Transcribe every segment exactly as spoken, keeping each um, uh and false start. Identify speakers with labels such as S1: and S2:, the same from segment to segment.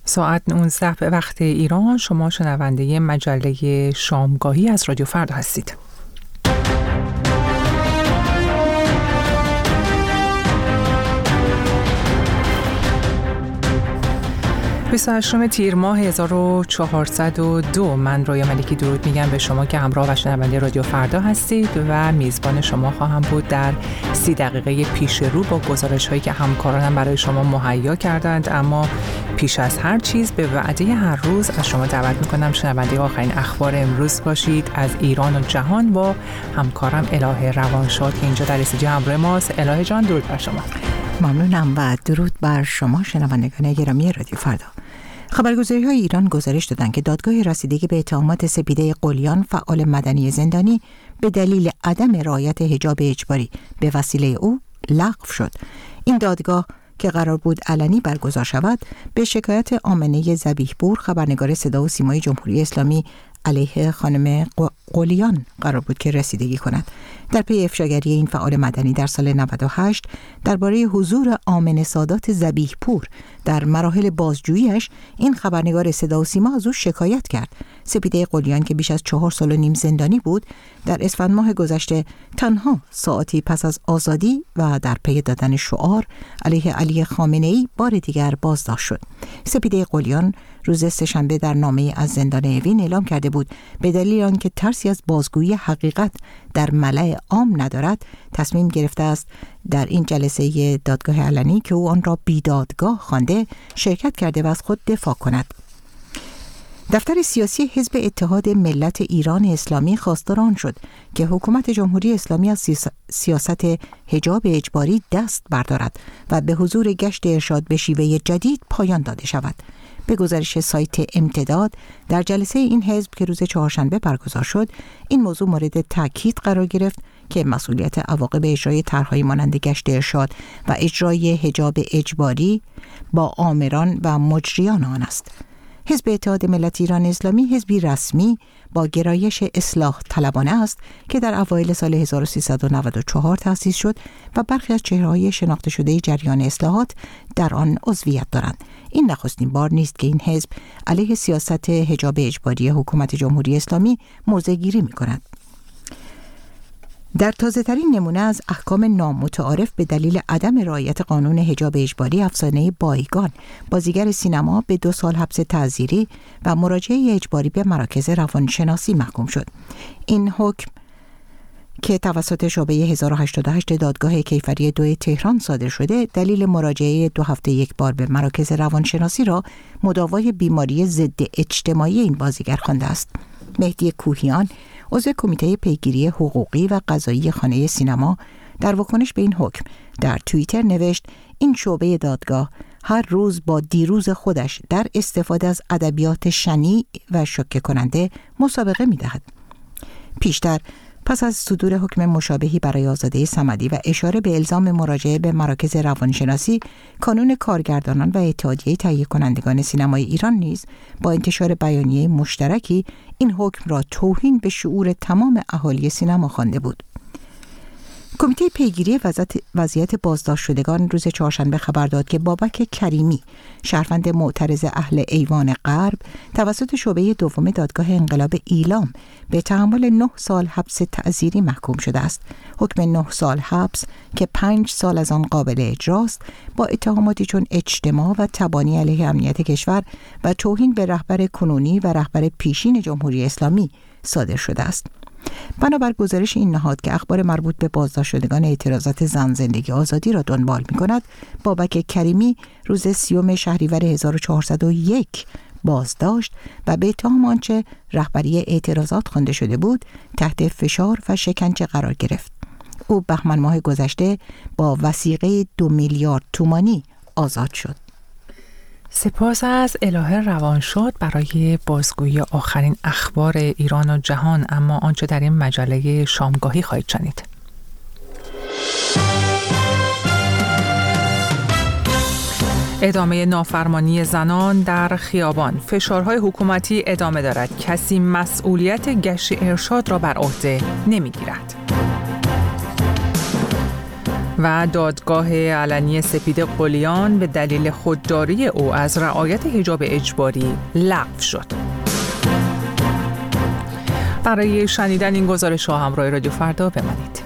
S1: ساعت نوزده به وقت ایران. شما شنونده مجله شامگاهی از رادیو فردا هستید. بیست و هشتم تیر ماه هزار و چهارصد و دو. من رویا ملکی درود میگم به شما که همراه و شنونده رادیو فردا هستید و میزبان شما خواهم بود در سی دقیقه پیش رو با گزارش هایی که همکارانم برای شما مهیا کردند. اما پیش از هر چیز به وعده هر روز از شما دعوت میکنم شنونده آخرین اخبار امروز باشید از ایران و جهان با همکارم الهه روانشاد که اینجا در استودیو همراه ماست. الهه جان درود بر شما.
S2: ممنونم و درود بر شما شنوندگان گرامی رادیو فردا. خبرگزاری‌های ایران گزارش دادند که دادگاه رسیدگی به اتهامات سپیده قلیان فعال مدنی زندانی به دلیل عدم رعایت حجاب اجباری به وسیله او لغو شد. این دادگاه که قرار بود علنی برگزار شود به شکایت آمنه ذبیح‌پور خبرنگار صدا و سیمای جمهوری اسلامی علیه خانم قلیان قرار بود که رسیدگی کند. در پی افشاگری این فعال مدنی در سال نود و هشت درباره حضور آمنه سادات ذبیح‌پور در مراحل بازجوییش این خبرنگار صدا و سیما از او شکایت کرد. سپیده قلیان که بیش از چهار سال و نیم زندانی بود در اسفند ماه گذشته تنها ساعتی پس از آزادی و در پی دادن شعار علیه علی خامنه‌ای بار دیگر بازداشت شد. سپیده قلیان روز سه‌شنبه در نامه‌ای از زندان اوین اعلام کرده بود به دلیل آنکه ترسی از بازگویی حقیقت در ملأ عام ندارد تصمیم گرفته است در این جلسه دادگاه علنی که او آن را بیدادگاه خوانده شرکت کرده و از خود دفاع کند. دفتر سیاسی حزب اتحاد ملت ایران اسلامی خواستار آن شد که حکومت جمهوری اسلامی از سیاست حجاب اجباری دست بردارد و به حضور گشت ارشاد به شیوه جدید پایان داده شود. به گزارش سایت امتداد در جلسه این حزب که روز چهارشنبه برگزار شد این موضوع مورد تاکید قرار گرفت که مسئولیت عواقب اجرای طرح‌های مانند گشت ارشاد و اجرای حجاب اجباری با آمران و مجریان آن است. حزب اتحاد ملت ایران اسلامی حزبی رسمی با گرایش اصلاح طلبانه است که در اوایل سال هزار و سیصد و نود و چهار تأسیس شد و برخی از چهره‌های شناخته شده جریان اصلاحات در آن عضویت دارند. این نخستین بار نیست که این حزب علیه سیاست حجاب اجباری حکومت جمهوری اسلامی موضع گیری می‌کند. در تازه‌ترین نمونه از احکام نامتعارف به دلیل عدم رعایت قانون حجاب اجباری افسانه بایگان بازیگر سینما به دو سال حبس تعزیری و مراجعه اجباری به مراکز روانشناسی محکوم شد. این حکم که توسط شعبه هزار و هشتاد و هشت دادگاه کیفری دو تهران صادر شده دلیل مراجعه دو هفته یک بار به مراکز روانشناسی را مداوای بیماری ضد اجتماعی این بازیگر خوانده است. مهدی کوهیان عضو کمیته پیگیری حقوقی و قضایی خانه سینما در واکنش به این حکم در توییتر نوشت این شعبه دادگاه هر روز با دیروز خودش در استفاده از ادبیات شنیع و شوکه کننده مسابقه می‌دهد. پیشتر پس از صدور حکم مشابهی برای آزاده صمدی و اشاره به الزام مراجعه به مراکز روانشناسی، کانون کارگردانان و اتحادیه تهیه کنندگان سینمای ایران نیز با انتشار بیانیه مشترکی این حکم را توهین به شعور تمام اهالی سینما خوانده بود. کمیته پیگیری وضعیت بازداشت شدگان روز چهارشنبه خبر داد که بابک کریمی شهروند معترض اهل ایوان غرب توسط شعبه دوم دادگاه انقلاب ایلام به تحمل نه سال حبس تعزیری محکوم شده است. حکم نه سال حبس که پنج سال از آن قابل اجراست با اتهاماتی چون اجتماع و تبانی علیه امنیت کشور و توهین به رهبر کنونی و رهبر پیشین جمهوری اسلامی صادر شده است. بنابر گزارش این نهاد که اخبار مربوط به بازداشت شدگان اعتراضات زن زندگی آزادی را دنبال می‌کند، بابک کریمی روز سیوم شهریور هزار و چهارصد و یک بازداشت و به اتهام آنچه رهبری اعتراضات خوانده شده بود تحت فشار و شکنجه قرار گرفت. او بهمن ماه گذشته با وثیقه دو میلیارد تومانی آزاد شد.
S1: سپاس از الهه روانشاد برای بازگویی آخرین اخبار ایران و جهان. اما آنچه در این مجله شامگاهی خواهید شنید. ادامه نافرمانی زنان در خیابان. فشارهای حکومتی ادامه دارد. کسی مسئولیت گشت ارشاد را بر عهده نمیگیرد. و دادگاه علنی سپید قلیان به دلیل خودداری او از رعایت حجاب اجباری لغو شد. برای شنیدن این گزارش ها همراه رادیو فردا بمانید.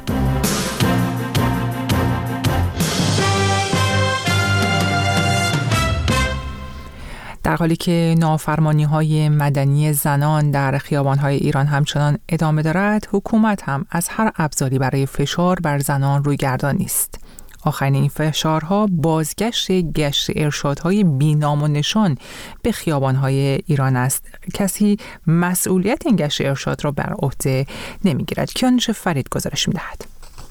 S1: در حالی که نافرمانی‌های مدنی زنان در خیابان‌های ایران همچنان ادامه دارد، حکومت هم از هر ابزاری برای فشار بر زنان رویگردان نیست. آخرین این فشارها بازگشت گشت ارشادهای بی‌نام و نشان به خیابان‌های ایران است. کسی مسئولیت این گشت ارشاد را بر عهده نمی‌گیرد. کیانوش فرید گزارش می‌دهد.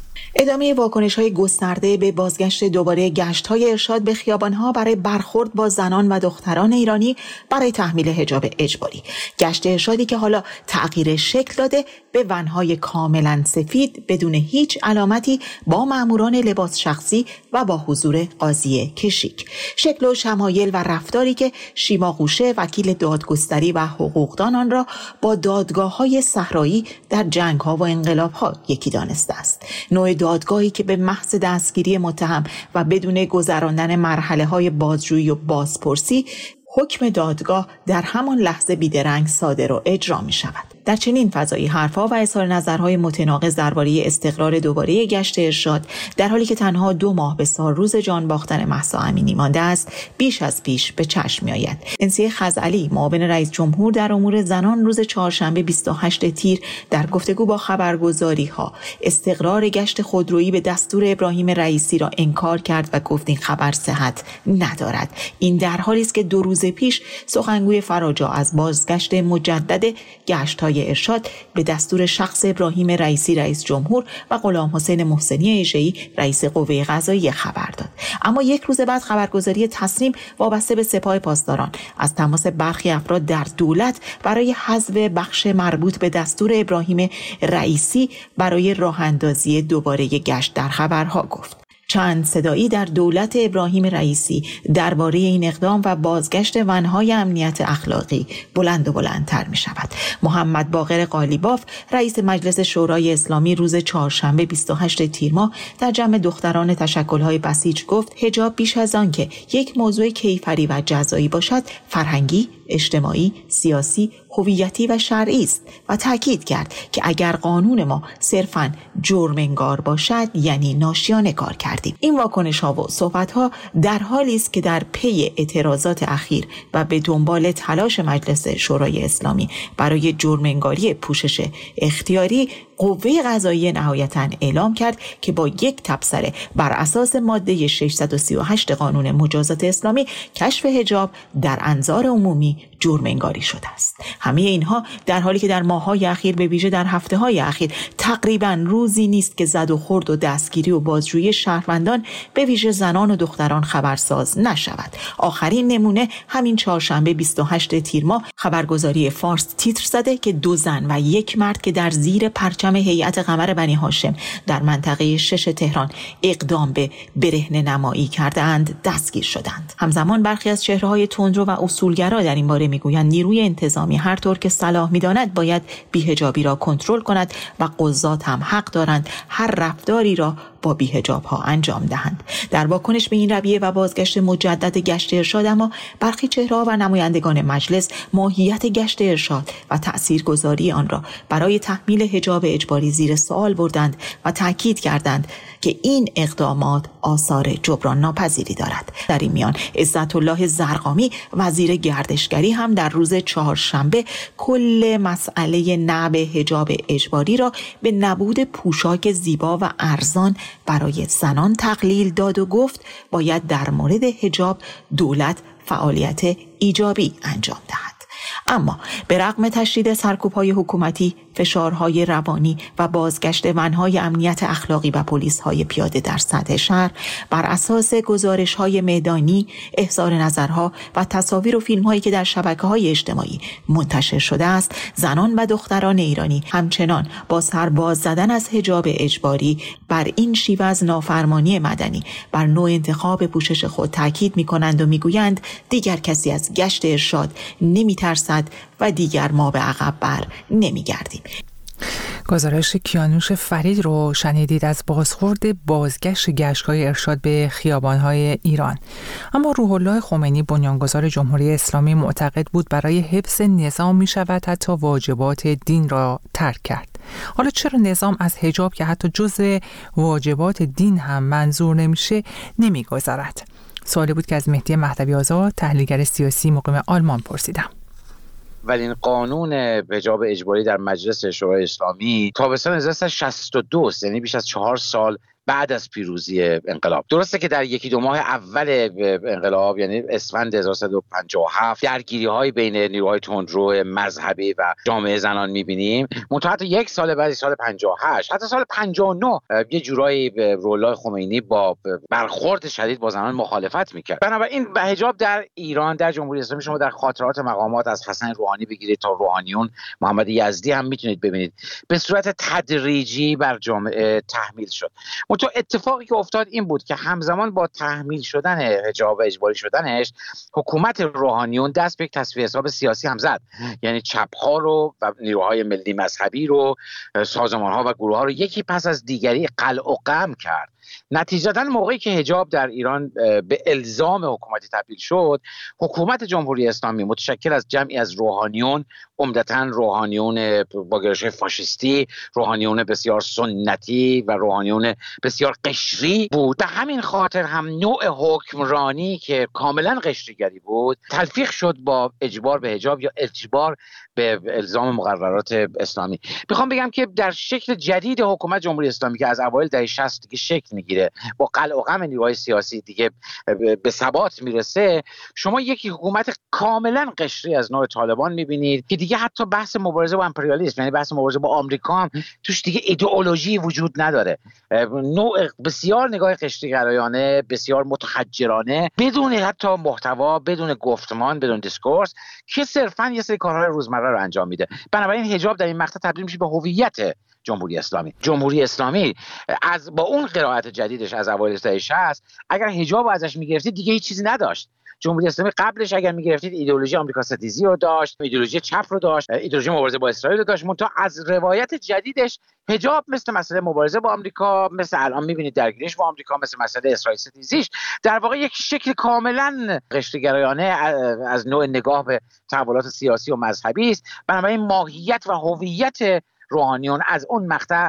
S3: ادامه واکنش‌های گسترده به بازگشت دوباره گشت‌های ارشاد به خیابان‌ها برای برخورد با زنان و دختران ایرانی برای تحمیل حجاب اجباری. گشت ارشادی که حالا تغییر شکل داده به ون‌های کاملاً سفید بدون هیچ علامتی با ماموران لباس شخصی و با حضور قاضی کشیک. شکل و شمایل و رفتاری که شیما قوشه وکیل دادگستری و حقوقدان آن را با دادگاه‌های صحرایی در جنگ‌ها و انقلاب‌ها یکی دانسته است. نوع دادگاهی که به محض دستگیری متهم و بدون گذراندن مرحله‌های بازجویی و بازپرسی حکم دادگاه در همان لحظه بیدرنگ صادر و اجرا می شود. در چنین فضایی حرفها و اظهار نظرهای متناقض درباره استقرار دوباره گشت ارشاد در حالی که تنها دو ماه به سال روز جان باختن مهسا امینی مانده است بیش از پیش به چشم می آید. انسیه خزعلی معاون رئیس جمهور در امور زنان روز چهارشنبه بیست و هشتم تیر در گفتگو با خبرگزاری ها استقرار گشت خودرویی به دستور ابراهیم رئیسی را انکار کرد و گفت این خبر صحت ندارد. این در حالی است که دو روز پیش سخنگوی فراجا از بازگشت مجدد گشت‌های ارشاد به دستور شخص ابراهیم رئیسی رئیس جمهور و غلام حسین محسنی ایژه‌ای رئیس قوه قضاییه خبر داد. اما یک روز بعد خبرگزاری تصنیم وابسته به سپاه پاسداران از تماس برخی افراد در دولت برای حذف بخش مربوط به دستور ابراهیم رئیسی برای راه اندازی دوباره گشت در خبرها گفت. چند صدایی در دولت ابراهیم رئیسی درباره این اقدام و بازگشت ونهای امنیت اخلاقی بلند و بلندتر می شود. محمد باقر قالیباف رئیس مجلس شورای اسلامی روز چهارشنبه بیست و هشتم تیر ماه در جمع دختران تشکل‌های بسیج گفت حجاب بیش از آن که یک موضوع کیفری و جزایی باشد فرهنگی، اجتماعی، سیاسی، هویتی و شرعی است و تاکید کرد که اگر قانون ما صرفاً جرم‌انگار باشد یعنی ناشیانه کار کردیم. این واکنش‌ها و صحبت‌ها در حالی است که در پی اعتراضات اخیر و به دنبال تلاش مجلس شورای اسلامی برای جرم‌انگاری پوشش اختیاری قوه قضاییه نهایتاً اعلام کرد که با یک تبصره بر اساس ماده ششصد و سی و هشت قانون مجازات اسلامی کشف حجاب در انظار عمومی جرم انگاری شده است. همه اینها در حالی که در ماه‌های اخیر به ویژه در هفته‌های اخیر تقریباً روزی نیست که زد و خورد و دستگیری و بازجویی شهروندان به ویژه زنان و دختران خبرساز نشود. آخرین نمونه همین چهارشنبه بیست و هشتم تیر ماه خبرگزاری فارس تیتر زده که دو زن و یک مرد که در زیر پرچم هیئت قمر بنی هاشم در منطقه شش تهران اقدام به برهنه نمایی کردند دستگیر شدند. همزمان برخی از چهره‌های تندرو و اصولگرا در این باره میگویند نیروی انتظامی هر طور که صلاح می‌داند باید بی‌حجابی را کنترل کند و قضات هم حق دارند هر رفتاری را با بی‌حجاب‌ها انجام دهند. در واکنش به این رویه و بازگشت مجدد گشت ارشاد اما برخی چهره‌ها و نمایندگان مجلس ماهیت گشت ارشاد و تاثیرگذاری آن را برای تحمیل حجاب اجباری زیر سوال بردند و تاکید کردند که این اقدامات آثار جبران ناپذیری دارد. در این میان عزت الله زرقامی وزیر گردشگری هم در روز چهارشنبه کل مسئله نبع حجاب اجباری را به نبود پوشاک زیبا و ارزان برای زنان تقلیل داد و گفت باید در مورد حجاب دولت فعالیت ایجابی انجام دهد. اما به رغم تشدید سرکوب‌های حکومتی، فشارهای روانی و بازگشت ونهای امنیت اخلاقی و پلیس‌های پیاده در سطح شهر بر اساس گزارش‌های میدانی، احضار نظرها و تصاویر و فیلم‌هایی که در شبکه‌های اجتماعی منتشر شده است، زنان و دختران ایرانی همچنان با سرباز زدن از حجاب اجباری بر این شیوه از نافرمانی مدنی بر نوع انتخاب پوشش خود تاکید می‌کنند و می‌گویند دیگر کسی از گشت ارشاد نمی‌ترسد و دیگر ما به عقب بر نمی‌گردیم.
S1: گزارش کیانوش فرید رو شنیدید از بازخورد بازگشت گشت‌های ارشاد به خیابان‌های ایران. اما روح الله خمینی بنیانگذار جمهوری اسلامی معتقد بود برای حفظ نظام می‌شود حتی واجبات دین را ترک کرد. حالا چرا نظام از حجاب که حتی جزء واجبات دین هم منظور نمیشه نمیگذرد؟ سوالی بود که از مهدی مهدوی آزاد تحلیلگر سیاسی مقیم آلمان پرسیدم.
S4: ولی این قانون حجاب اجباری در مجلس شورای اسلامی تابستان هزار و سیصد و شصت و دو، یعنی بیش از چهار سال بعد از پیروزی انقلاب، درسته که در یکی دو ماه اول انقلاب یعنی اسفند هزار و سیصد و پنجاه و هفت درگیری‌های بین نیروهای تندرو مذهبی و جامعه زنان می‌بینیم، منتها حتی یک سال بعد، سال پنجاه و هشت، حتی سال پنجاه و نه یه جورایی روح الله خمینی با برخورد شدید با زنان مخالفت می‌کرد. بنابراین حجاب در ایران، در جمهوری اسلامی، شما در خاطرات مقامات از حسن روحانی بگیرید تا روحانیون، محمد یزدی هم میتونید ببینید، به صورت تدریجی بر جامعه تحمیل شد. تو اتفاقی که افتاد این بود که همزمان با تحمیل شدن حجاب و اجباری شدنش، حکومت روحانیون دست به یک تصفیه حساب سیاسی هم زد. یعنی چپ‌ها رو و نیروهای ملی مذهبی رو، سازمان‌ها و گروه‌ها رو یکی پس از دیگری قلع و قمع کرد. نتیجتاً موقعی که حجاب در ایران به الزام حکومتی تبدیل شد، حکومت جمهوری اسلامی متشکل از جمعی از روحانیون، عمدتاً روحانیون با گرایش فاشیستی، روحانیون بسیار سنتی و روحانیون بسیار قشری بود. به همین خاطر هم نوع حکمرانی که کاملاً قشریگری بود تلفیق شد با اجبار به حجاب یا اجبار به الزام مقررات اسلامی. میخوام بگم که در شکل جدید حکومت جمهوری اسلامی که از اوایل دهه شصت دیگه شکل میگیره، با قلع و قمع نیروهای سیاسی دیگه به ثبات میرسه، شما یکی حکومت کاملا قشری از نوع طالبان میبینید که دیگه حتی بحث مبارزه با امپریالیسم، یعنی بحث مبارزه با آمریکا هم توش دیگه ایدئولوژی وجود نداره. نوع بسیار نگاه قشریگرایانه، بسیار متحجرانه، بدون حتی محتوا، بدون گفتمان، بدون دیسکورس، که صرفاً یه سری کارهای روزمره رو انجام میده. بنابراین حجاب در این مقطع تبدیل میشه به هویت جمهوری اسلامی. جمهوری اسلامی از با اون قرائت جدیدش از اوایل دهه شصت، اگر حجاب رو ازش میگرفتید دیگه هیچ چیزی نداشت. جمهوری اسلامی قبلش اگر میگرفتید ایدئولوژی آمریکا ستیزی رو داشت، ایدئولوژی چپ رو داشت، ایدئولوژی مبارزه با اسرائیل رو داشت، منتها از روایت جدیدش حجاب مثل مسئله مبارزه با آمریکا، مثل الان میبینید درگیریش با آمریکا، مثل مسئله اسرائیل ستیزیش، در واقع یک شکل کاملا قشریگرایانه از نوع نگاه به تحولات سیاسی و مذهبی است. بنابراین ماهیت و هویت روحانیون از اون مقطع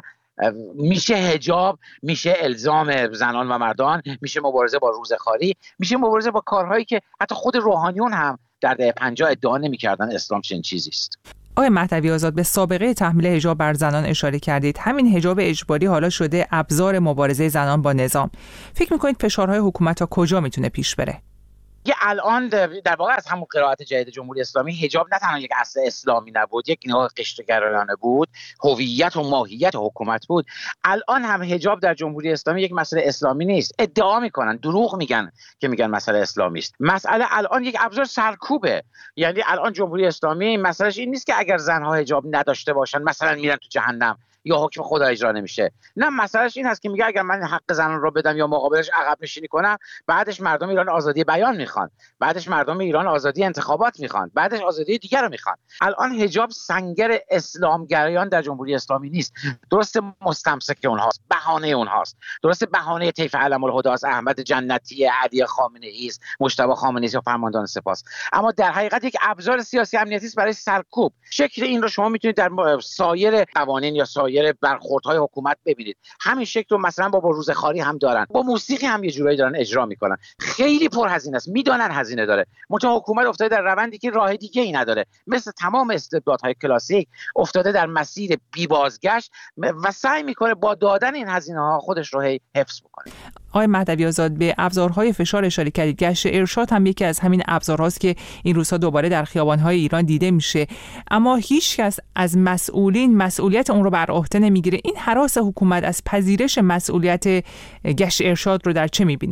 S4: میشه حجاب، میشه الزام زنان و مردان، میشه مبارزه با روزخواری، میشه مبارزه با کارهایی که حتی خود روحانیون هم در دهه پنجاه ادعا نمی‌کردن اسلام چنین چیزی است.
S1: آقای مهدوی آزاد، به سابقه تحمیل حجاب بر زنان اشاره کردید. همین حجاب اجباری حالا شده ابزار مبارزه زنان با نظام. فکر می‌کنید فشارهای حکومت تا کجا میتونه پیش بره؟
S4: یه الان در واقع از همون قرائت جدید جمهوری اسلامی، حجاب نه تنها یک اصل اسلامی نبود، یک نگاه قشرگرایانه بود، هویت و ماهیت حکومت بود. الان هم حجاب در جمهوری اسلامی یک مسئله اسلامی نیست. ادعا میکنن، دروغ میگن که میگن مسئله اسلامی است. مسئله الان یک ابزار سرکوبه. یعنی الان جمهوری اسلامی مسئلهش این نیست که اگر زنها حجاب نداشته باشن مثلا میرن تو جهنم یا حکم خدا اجرا نمیشه. نه، مسئلهش این هست که میگه اگر من حق زنان رو بدم یا مقابلش عقب نشینی کنم، بعدش مردم ایران آزادی بیان میخوان، بعدش مردم ایران آزادی انتخابات میخوان، بعدش آزادی دیگر رو میخوان. الان حجاب سنگر اسلامگرایان در جمهوری اسلامی نیست. درسته مستمسک اونهاست، بهانه اونهاست، درسته بهانه طیف علم الهدی است، احمد جنتی، علی خامنه‌ای است، مجتبی خامنه‌ای است یا فرماندهان سپاه، اما در حقیقت یک ابزار سیاسی امنیتی است برای سرکوب. شکل این رو شما میتونید در سایر قوانین یا سایر برخوردهای حکومت ببینید. همین شکل رو مثلا با, با روزخواری هم دارن، با موسیقی هم یه جورایی دارن اجرا میکنن. خیلی پرهزینه است، میدونن هزینه داره، منتها حکومت افتاده در روندی که راه دیگه ای نداره. مثل تمام استبدادهای کلاسیک افتاده در مسیر بی بازگشت و سعی میکنه با دادن این هزینه ها خودش رو حفظ بکنه.
S1: آقای مهدوی آزاد، به ابزارهای فشار اشاره کردید. گشت ارشاد هم یکی از همین ابزارهاست که این روزها دوباره در خیابان‌های ایران دیده میشه، اما هیچ کس از مسئولین مسئولیت اون رو بر عهده نمیگیره. این هراس حکومت از پذیرش مسئولیت گشت ارشاد رو در چه میبینید؟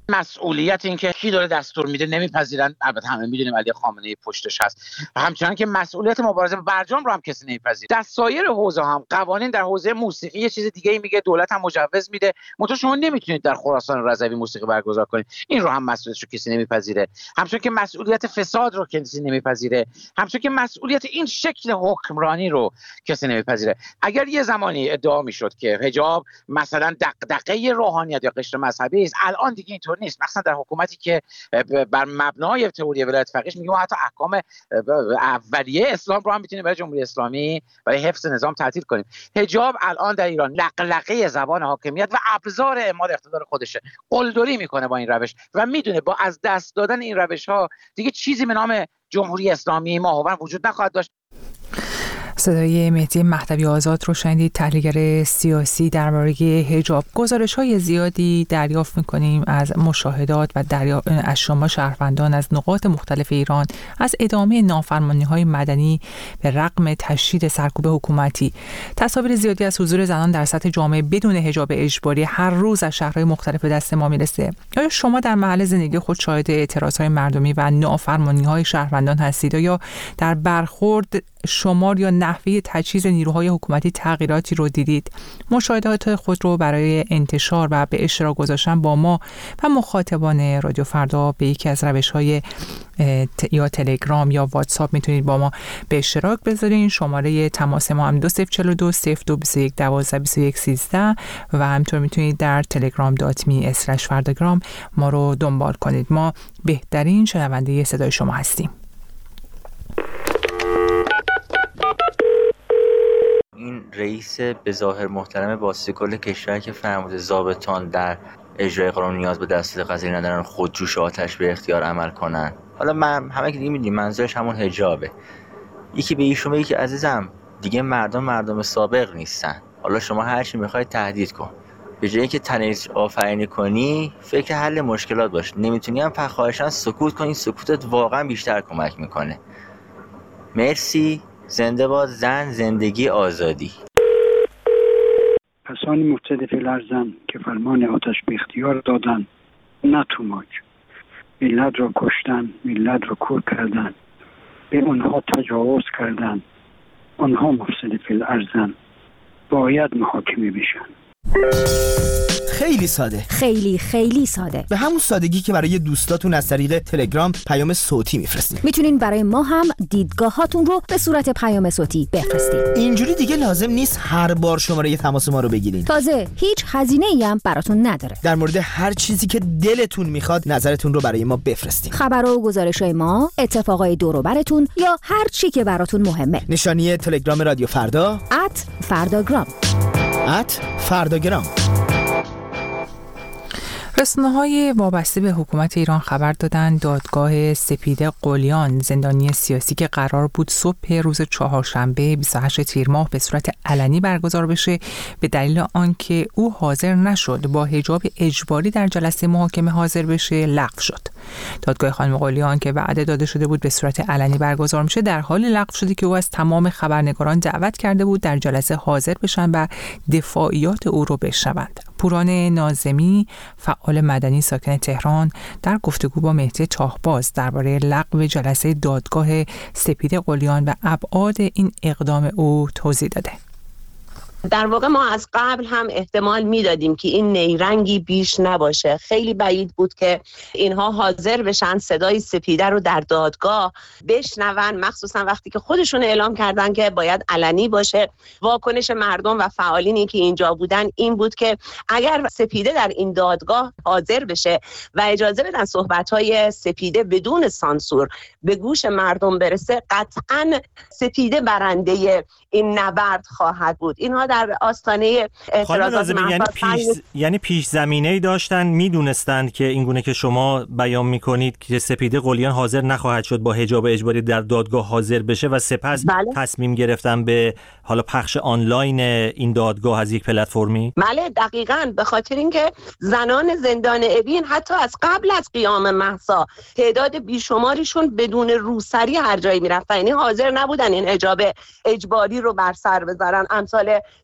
S4: مسئولیت این که کی داره دستور میده نمیپذیرن. البته همه میدونیم علی خامنه‌ای پشتش هست و همچنان که مسئولیت مبارزه با برجام رو هم کسی نمیپذیره. در سایر حوزه هم قوانین، در حوزه موسیقی یه چیز دیگه ای میگه، دولت هم مجوز میده، منتها شما نمیتونید در خراسان رضوی موسیقی برگزار کنید. این رو هم مسئولیتش رو کسی نمیپذیره. همچنان که مسئولیت فساد رو کسی نمیپذیره، همچنان که مسئولیت این شکل حکمرانی رو کسی نمیپذیره. اگر یه زمانی ادعا میشد که حجاب مثلا دغدغه روحانیت یا قشر مذهبی است، الان دیگه اینطور نیست. مثلا در حکومتی که بر مبنای تئوری ولایت فقیه میگه ما حتی احکام اولیه اسلام رو هم میتونیم برای جمهوری اسلامی برای حفظ نظام تعطیل کنیم. حجاب الان در ایران لقلقه زبان حاکمیت و ابزار اعمال اقتدار خودشه. قلدری میکنه با این روش و میدونه با از دست دادن این روش ها دیگه چیزی به نام جمهوری اسلامی ماهوار وجود نخواهد داشت.
S1: صدای مهدی مهدوی آزاد رو شنیدید، تحلیلگر سیاسی درباره حجاب. گزارش‌های زیادی دریافت می‌کنیم از مشاهدات و دریافت از شما شهروندان از نقاط مختلف ایران از ادامه نافرمانی‌های مدنی به رغم تشدید سرکوب حکومتی. تصاویر زیادی از حضور زنان در سطح جامعه بدون حجاب اجباری هر روز از شهرهای مختلف به دست ما میرسه. آیا شما در محل زندگی خود شاهد اعتراض‌های مردمی و نافرمانی‌های شهروندان هستید؟ یا در برخورد شمار یا نحوه تجهیز نیروهای حکومتی تغییراتی رو دیدید؟ مشاهدات خود رو برای انتشار و به اشتراک گذاشتن با ما و مخاطبان رادیو فردا به یکی از روش‌های یا تلگرام یا واتساپ میتونید با ما به اشتراک بذارین. شماره تماس ما هم دو صفر چهار دو صفر دو دو یک یک دو یک سیزده و همینطور میتونید در تلگرام دات می اسلش فرداگرام ما رو دنبال کنید. ما بهترین شنونده صدای شما هستیم.
S5: این رئیس به ظاهر محترم باسته کل کشور که فرموده ضابطان در اجرای قانون نیاز به دستور قضایی ندارن خودجوش آتش به اختیار عمل کنن. حالا من همه که دیگه میدونیم منظورش همون حجابه. یکی به ایشون بگه که عزیزم دیگه مردم مردم سابق نیستن، حالا شما هر چی میخوای تهدید کن، به جایی که تنش آفرینی کنی فکر حل مشکلات باش. نمیتونی هم فخواهشاً سکوت کنی، سکوتت واقعا بیشتر کمک میکنه. مرسی. زنده باد زن، زندگی، آزادی.
S6: کسانی مختلف لرزن که فرمان آتش به اختیار دادن، نه توماج ملت را کشتن، ملت را کور کردن، به آنها تجاوز کردن، آنها مفسد فی الارضن، باید محاکمه بشن.
S7: خیلی ساده،
S8: خیلی خیلی ساده،
S7: به همون سادگی که برای دوستاتون از طریق تلگرام پیام صوتی میفرستین.
S8: میتونین برای ما هم دیدگاهاتون رو به صورت پیام صوتی بفرستین.
S7: اینجوری دیگه لازم نیست هر بار شماره تماس ما رو بگیرین.
S8: تازه هیچ هزینه‌ای هم براتون نداره.
S7: در مورد هر چیزی که دلتون میخواد نظرتون رو برای ما بفرستین.
S8: خبرها و گزارش‌های ما، اتفاقای دور و براتون یا هر چی که براتون مهمه.
S7: نشانی تلگرام رادیو فردا
S8: ات فرداگرام
S7: ات فرداگرام.
S1: رسانه‌های وابسته به حکومت ایران خبر دادند دادگاه سپیده قلیان، زندانی سیاسی که قرار بود صبح روز چهارشنبه بیست و هشتم تیر ماه به صورت علنی برگزار بشه، به دلیل آنکه او حاضر نشد با حجاب اجباری در جلسه محاکمه حاضر بشه، لغو شد. دادگاه خانم قلیان که وعده داده شده بود به صورت علنی برگزار میشه، در حال لغو شده که او از تمام خبرنگاران دعوت کرده بود در جلسه حاضر بشن و دفاعیات او رو بشنوند. پوران ناظمی، فعال مدنی ساکن تهران، در گفتگو با مهدی تاهباز درباره لغو جلسه دادگاه سپیده قلیان و ابعاد این اقدام او توضیح داده.
S9: در واقع ما از قبل هم احتمال میدادیم که این نیرنگی بیش نباشه. خیلی بعید بود که اینها حاضر بشن صدای سپیده رو در دادگاه بشنون، مخصوصا وقتی که خودشون اعلام کردن که باید علنی باشه. واکنش مردم و فعالینی که اینجا بودن این بود که اگر سپیده در این دادگاه حاضر بشه و اجازه بدن صحبت‌های سپیده بدون سانسور به گوش مردم برسه، قطعاً سپیده برنده این نبرد خواهد بود. اینها در آستانه اعتراضات
S10: یعنی پیش یعنی پیش زمینه‌ای داشتن، میدونستند که اینگونه که شما بیان میکنید که سپیده قلیان حاضر نخواهد شد با حجاب اجباری در دادگاه حاضر بشه و سپس بله. تصمیم گرفتن به حالا پخش آنلاین این دادگاه از یک پلتفرمی.
S9: بله دقیقاً، به خاطر اینکه زنان زندان اوین حتی از قبل از قیام مهسا تعداد بیشماریشون بدون روسری هر جایی میرفتن، یعنی حاضر نبودن این حجاب اجباری رو بر سر بذارن. امثال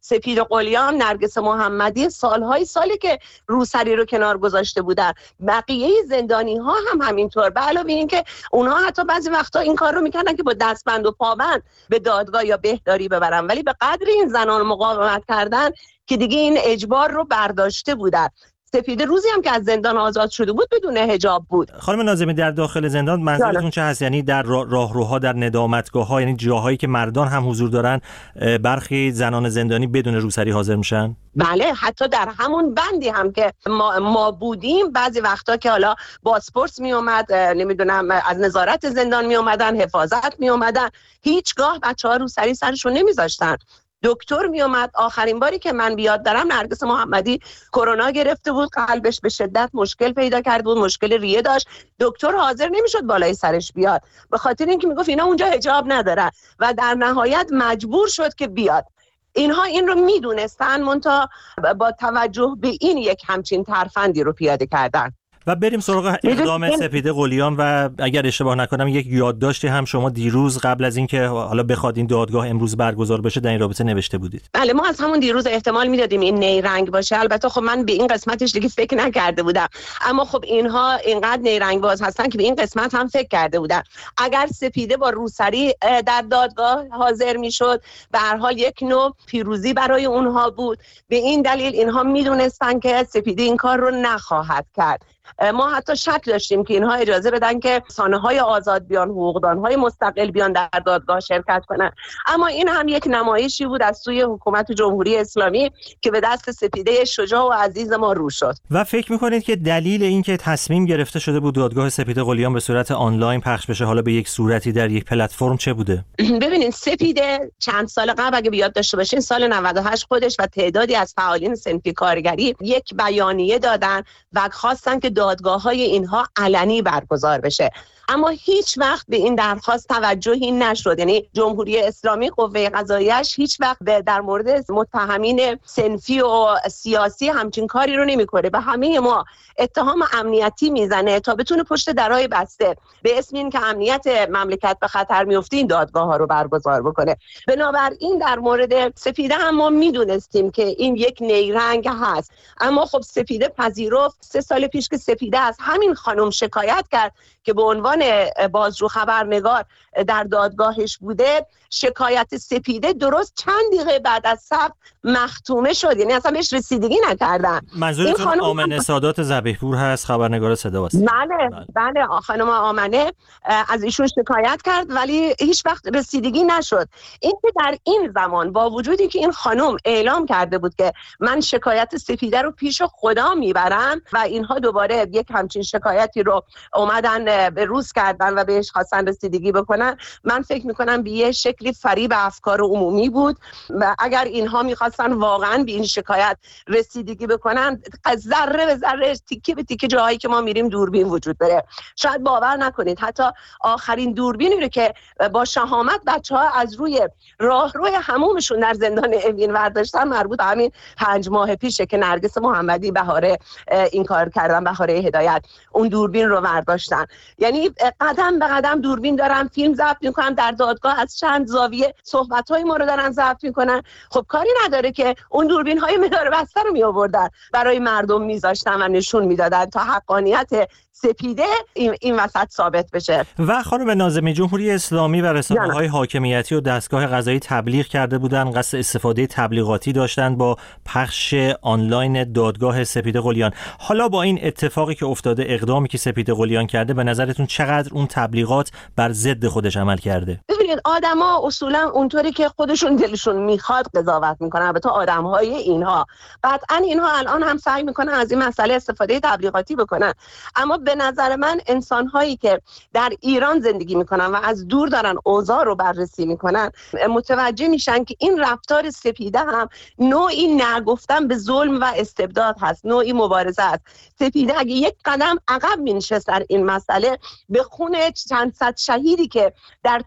S9: سپید قلیان، نرگس محمدی سالهای سالی که روسری رو کنار گذاشته بودن. بقیه زندانی ها هم همینطور. به علاوه این که اونها حتی بعضی وقتا این کار رو میکردن که با دستبند و پابند به دادگاه یا بهداری ببرن، ولی به قدر این زنان مقاومت کردن که دیگه این اجبار رو برداشته بودن. سپیده روزی هم که از زندان آزاد شده بود بدون حجاب بود.
S10: خانم ناظمی، در داخل زندان منظورتون چه هست؟ یعنی در راهروها، در ندامتگاه‌ها، یعنی جاهایی که مردان هم حضور دارن، برخی زنان زندانی بدون روسری حاضر میشن؟
S9: بله، حتی در همون بندی هم که ما, ما بودیم بعضی وقتا که حالا پاسپورت می اومد، نمیدونم از نظارت زندان می اومدن، حفاظت می اومدن، هیچگاه بچه‌ها روسری سرشون نمیذاشتن. دکتر می اومد. آخرین باری که من بیاد دارم نرگس محمدی کرونا گرفته بود، قلبش به شدت مشکل پیدا کرده بود، مشکل ریه داشت. دکتر حاضر نمیشد بالای سرش بیاد به خاطر اینکه میگفت اینا اونجا حجاب ندارن و در نهایت مجبور شد که بیاد. اینها این رو میدونستن، منتها با توجه به این یک همچین ترفندی رو پیاده کردن.
S10: و بریم سراغ اقدام سپیده قلیان و اگر اشتباه نکنم یک یادداشتی هم شما دیروز قبل از اینکه حالا بخواد این دادگاه امروز برگزار بشه در این رابطه نوشته بودید.
S9: بله، ما از همون دیروز احتمال میدادیم این نیرنگ باشه. البته خب من به این قسمتش دیگه فکر نکرده بودم، اما خب اینها اینقدر نیرنگ باز هستن که به این قسمت هم فکر کرده بودن. اگر سپیده با روسری در دادگاه حاضر میشد، به هر حال یک نوع پیروزی برای اونها بود. به این دلیل اینها میدونستن که سپیده این کار رو نخواهد کرد. ما حتی شک داشتیم که اینها اجازه بدن که رسانه‌های آزاد بیان، حقوقدان‌های مستقل بیان در دادگاه شرکت کنن، اما این هم یک نمایشی بود از سوی حکومت جمهوری اسلامی که به دست سپیده شجاع و عزیز ما رو شد.
S10: و فکر می‌کنید که دلیل این که تصمیم گرفته شده بود دادگاه سپیده قلیان به صورت آنلاین پخش بشه، حالا به یک صورتی در یک پلتفرم، چه بوده؟
S9: ببینید، سپیده چند سال قبل اگه بیاد داشته باشین، سال نود و هشت خودش و تعدادی از فعالین صنفی کارگری یک بیانیه دادن و خواستن که دادگاه‌های اینها علنی برگزار بشه، اما هیچ وقت به این درخواست توجهی نشد. یعنی جمهوری اسلامی، قوه قضاییش هیچ وقت در مورد متهمین صنفی و سیاسی همچین کاری رو نمی‌کنه. به همه ما اتهام امنیتی میزنه تا بتونه پشت درهای بسته به اسم این که امنیت مملکت به خطر میفته این دادگاه‌ها رو برگزار بکنه. بنابراین در مورد سپیده هم ما میدونستیم که این یک نیرنگ هست، اما خب سپیده پذیرفت. سه سال پیش که سپیده از همین خانم شکایت کرد که به عنوان بازجو خبرنگار در دادگاهش بوده، شکایت سپیده درست چند دقیقه بعد از ثبت مختومه شد، یعنی اصلا بهش رسیدگی نکردن.
S10: منظورتون آمنه سادات ذبیحپور هست، خبرنگار صدا است؟
S9: بله بله، خانم آمنه از ایشون شکایت کرد ولی هیچ وقت رسیدگی نشد. این که در این زمان با وجودی که این خانم اعلام کرده بود که من شکایت سپیده رو پیش خدا میبرم و اینها دوباره یک همچین شکایتی رو اومدن به روز کردن و بهش خواستن رسیدگی بکنن، من فکر میکنم به یه شکلی فریب افکار عمومی بود و اگر اینها میخواستن واقعا به این شکایت رسیدگی بکنن، ذره به ذره، تیکه به تیکه جاهایی که ما میریم دوربین وجود داره. شاید باور نکنید حتی آخرین دوربینی رو که با شهامت بچه‌ها از روی راهروی حمومشون در زندان اوین برداشتن مربوط به همین پنج ماه پیشه که نرگس محمدی بهاره این کار کردن، بهاره هدایت اون دوربین رو برداشتن. یعنی قدم به قدم دوربین دارن فیلم ضبط میکنن در دادگاه، از چند زاویه صحبت‌های ما رو دارن ضبط میکنن. خب کاری نداره که اون دوربین‌های مدار بسته رو میآوردن برای مردم میذاشتن و نشون میدادن تا حقانیت سپیده این, این وسط ثابت بشه.
S10: و خانم ناظمی، جمهوری اسلامی و رسانه‌های حاکمیتی و دستگاه قضایی تبلیغ کرده بودن، قصد استفاده تبلیغاتی داشتن با پخش آنلاین دادگاه سپیده قلیان. حالا با این اتفاقی که افتاده، اقدامی که سپیده قلیان کرده، به نظرتون چقدر اون تبلیغات بر ضد خودش عمل کرده؟
S9: ببینید، آدما اصولا اونطوری که خودشون دلشون میخواد قضاوت میکنن. البته آدم‌های اینها قطعاً اینها الان هم سعی میکنن از این مسئله استفاده تبلیغاتی بکنن، اما به نظر من انسان‌هایی که در ایران زندگی میکنن و از دور دارن اوضاع رو بررسی میکنن متوجه میشن که این رفتار سپیده هم نوعی نگفتن به ظلم و استبداد هست، نوعی مبارزه است. سپیده اگه یک قدم عقب مینشست در این مسئله، به خون چند صد شهیدی که در طول همین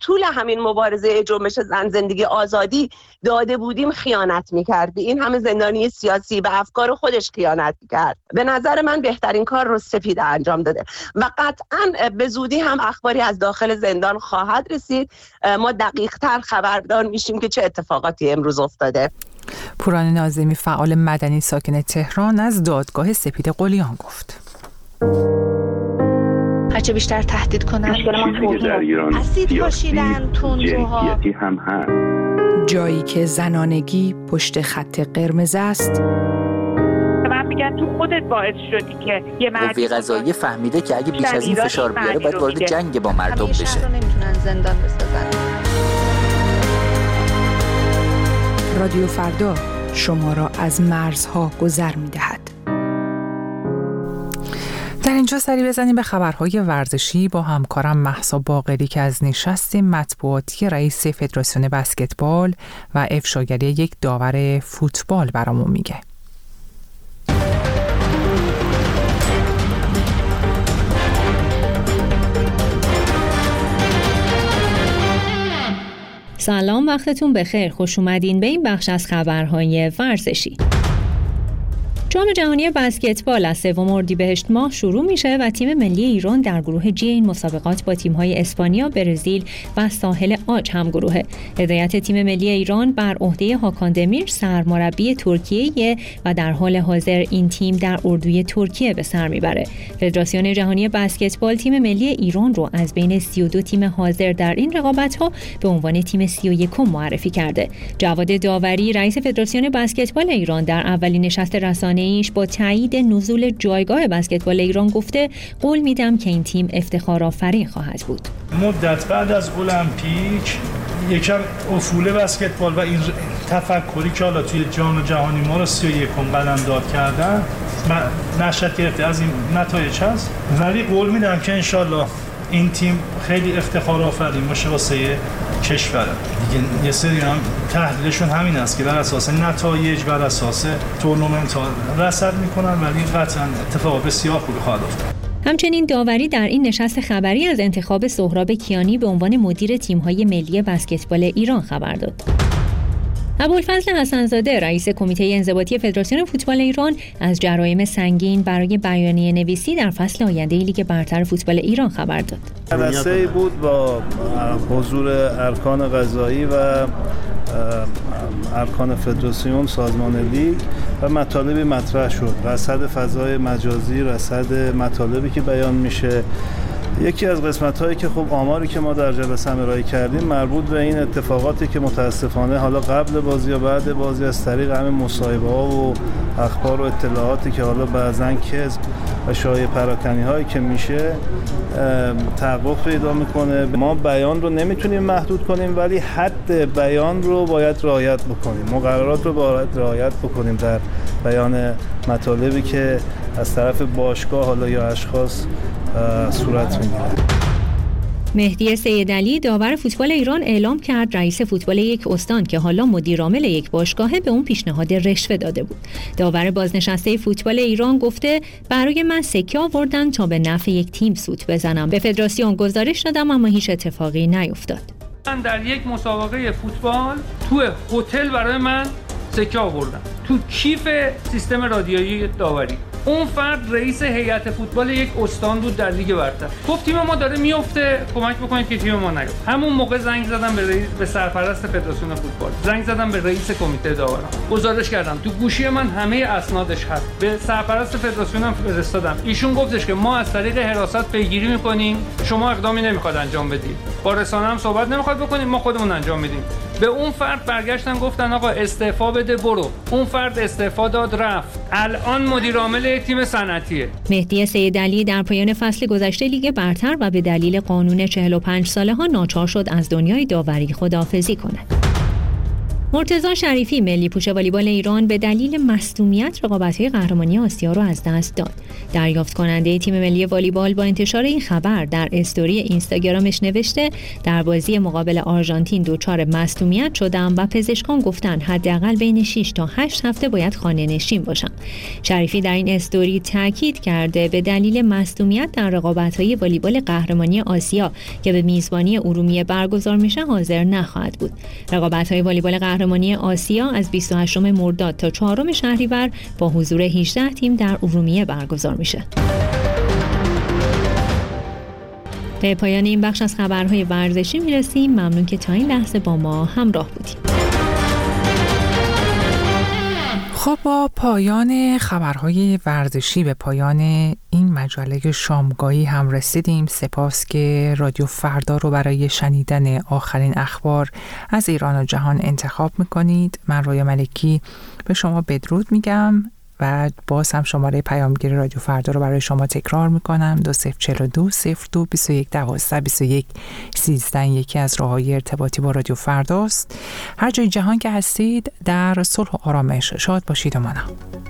S9: همین مبارزه جنبش زن زندگی آزادی داده بودیم خیانت میکرد، این همه زندانی سیاسی و افکار خودش خیانت میکرد. به نظر من بهترین کار رو سپیده انجام داده و قطعا به زودی هم اخباری از داخل زندان خواهد رسید. ما دقیق تر خبردار میشیم که چه اتفاقاتی امروز افتاده.
S1: پوران ناظمی فعال مدنی ساکن تهران از دادگاه سپید قلیان گفت:
S11: هرچه بیشتر تهدید کنن اسید پاشیدن تندروها
S12: هم هست.
S13: جایی که زنانگی پشت خط قرمز است.
S14: من میگم تو خودت باعث شدی که یه مرد
S15: قوه قضاییه فهمیده که اگه بیش از این فشار بیاره باید وارد جنگ با مردم بشه.
S11: همیشه رو نمیتونن زندان بسازن.
S13: رادیو فردا شما را از مرزها گذر میدهد.
S1: در اینجا سری بزنیم به خبرهای ورزشی با همکارم مهسا باقری که از نشست مطبوعاتی رئیس فدراسیون بسکتبال و افشاگری یک داور فوتبال برامون میگه.
S16: سلام، وقتتون بخیر. خوش اومدین به این بخش از خبرهای ورزشی. جام جهانی بسکتبال از سوم اردیبهشت ماه شروع میشه و تیم ملی ایران در گروه جی این مسابقات با تیم‌های اسپانیا، برزیل و ساحل عاج هم گروهه. هدایت تیم ملی ایران بر عهده هاکان دمیر سرمربی ترکیه و در حال حاضر این تیم در اردوی ترکیه به سر میبره. فدراسیون جهانی بسکتبال تیم ملی ایران رو از بین سی و دو تیم حاضر در این رقابت‌ها به عنوان تیم سی و یک معرفی کرده. جواد داوری رئیس فدراسیون بسکتبال ایران در اولین نشست رسانه‌ای با تایید نزول جایگاه بسکتبال ایران گفته قول میدم که این تیم افتخارآفرین خواهد بود.
S17: مدت بعد از المپیک یکم افول بسکتبال و این تفکری که حالا توی جام جهانی ما رو سی و یکم قلمداد کردن نشأت گرفته از این نتایج هست، ولی قول میدم که انشالله این تیم خیلی افتخارآفرین باشه واسه کشور. دیگه یه سری هم تحلیلشون همین است که بر اساس نتایج، بر اساس تورنمنت ها رصد میکنن، ولی قطعا اتفاق بسیار خوبی خواهد افتاد.
S16: همچنین داوری در این نشست خبری از انتخاب سهراب کیانی به عنوان مدیر تیم‌های ملی بسکتبال ایران خبر داد. ابوالفضل حسن‌زاده رئیس کمیته انضباطی فدراسیون فوتبال ایران از جرایم سنگین برای بیانیه نویسی در فصل آینده لیگ برتر فوتبال ایران خبر داد.
S18: جلسه‌ای بود با حضور ارکان قضایی و ارکان فدراسیون سازمان لیگ و مطالبی مطرح شد. رصد فضای مجازی، رصد مطالبی که بیان میشه. یکی از قسمت‌هایی که خب آماری که ما در جلسه ارائه کردیم مربوط به این اتفاقاتی که متاسفانه حالا قبل بازی یا بعد بازی از طریق همین مصاحبه‌ها و اخبار و اطلاعاتی که حالا بعضاً کذب و شایعه پراکنی‌هایی که میشه توقف پیدا میکنه. ما بیان رو نمیتونیم محدود کنیم، ولی حد بیان رو باید رعایت بکنیم، مقررات رو باید رعایت بکنیم در بیان مطالبی که از طرف باشگاه حالا یا اشخاص صورت میگیره.
S16: مهدی سیدعلی داور فوتبال ایران اعلام کرد رئیس فوتبال یک استان که حالا مدیر عامل یک باشگاهه به اون پیشنهاد رشوه داده بود. داور بازنشسته فوتبال ایران گفته برای من سکه آوردن تا به نفع یک تیم سوت بزنم. به فدراسیون گزارش دادم اما هیچ اتفاقی نیفتاد.
S19: من در یک مسابقه فوتبال تو هتل برای من سکه آوردن، تو کیف سیستم رادیویی داوری. اون فرد رئیس هیئت فوتبال یک استان بود در لیگ برتر. گفت تیم ما داره میفته، کمک بکنید که تیم ما نیفته. همون موقع زنگ زدم به رئیس به سرپرست فدراسیون فوتبال، زنگ زدم به رئیس کمیته داوران، گزارش کردم، تو گوشی من همه اسنادش هست، به سرپرست فدراسیون هم فرستادم. ایشون گفتش که ما از طریق حراست پیگیری میکنیم، شما اقدامی نمیخواد انجام بدید، با رسانه هم صحبت نمیخواد بکنیم، ما خودمون انجام میدیم. به اون فرد برگشتن گفتن آقا استعفا بده برو. اون فرد استعفا داد رفت. الان مدیر عامل یک تیم صنعتیه.
S16: مهدی سیدعلی در پایان فصل گذشته لیگ برتر و به دلیل قانون چهل و پنج ساله ها ناچار شد از دنیای داوری خداحافظی کند. مرتضی شریفی ملی پوش والیبال ایران به دلیل مصدومیت رقابت‌های قهرمانی آسیا را از دست داد. دریافت کننده تیم ملی والیبال با انتشار این خبر در استوری اینستاگرامش نوشته در بازی مقابل آرژانتین دچار مصدومیت شدم و پزشکان گفتن حداقل بین شش تا هشت هفته باید خانه‌نشین باشم. شریفی در این استوری تاکید کرده به دلیل مصدومیت در رقابت‌های والیبال قهرمانی آسیا که به میزبانی ارومیه برگزار میشه حاضر نخواهد بود. رقابت‌های والیبال قهرمانی آسیا از بیست و هشتم مرداد تا چهارم شهریور با حضور هجده تیم در ارومیه برگزار میشه. به پایان این بخش از خبرهای ورزشی میرسیم. ممنون که تا این لحظه با ما همراه بودیم.
S1: خب با پایان خبرهای ورزشی به پایان این مجله شامگاهی هم رسیدیم. سپاس که رادیو فردا رو برای شنیدن آخرین اخبار از ایران و جهان انتخاب میکنید. من رویا ملکی به شما بدرود میگم و باز هم شماره پیامگیر رادیو فردا رو برای شما تکرار میکنم. دو صفر چهل و دو صفر دو بیست و یک دوازده بیست و یک سیزده یکی از راههای ارتباطی با رادیو فرداست. هر جای جهان که هستید در صلح و آرامش شاد باشید و مانا.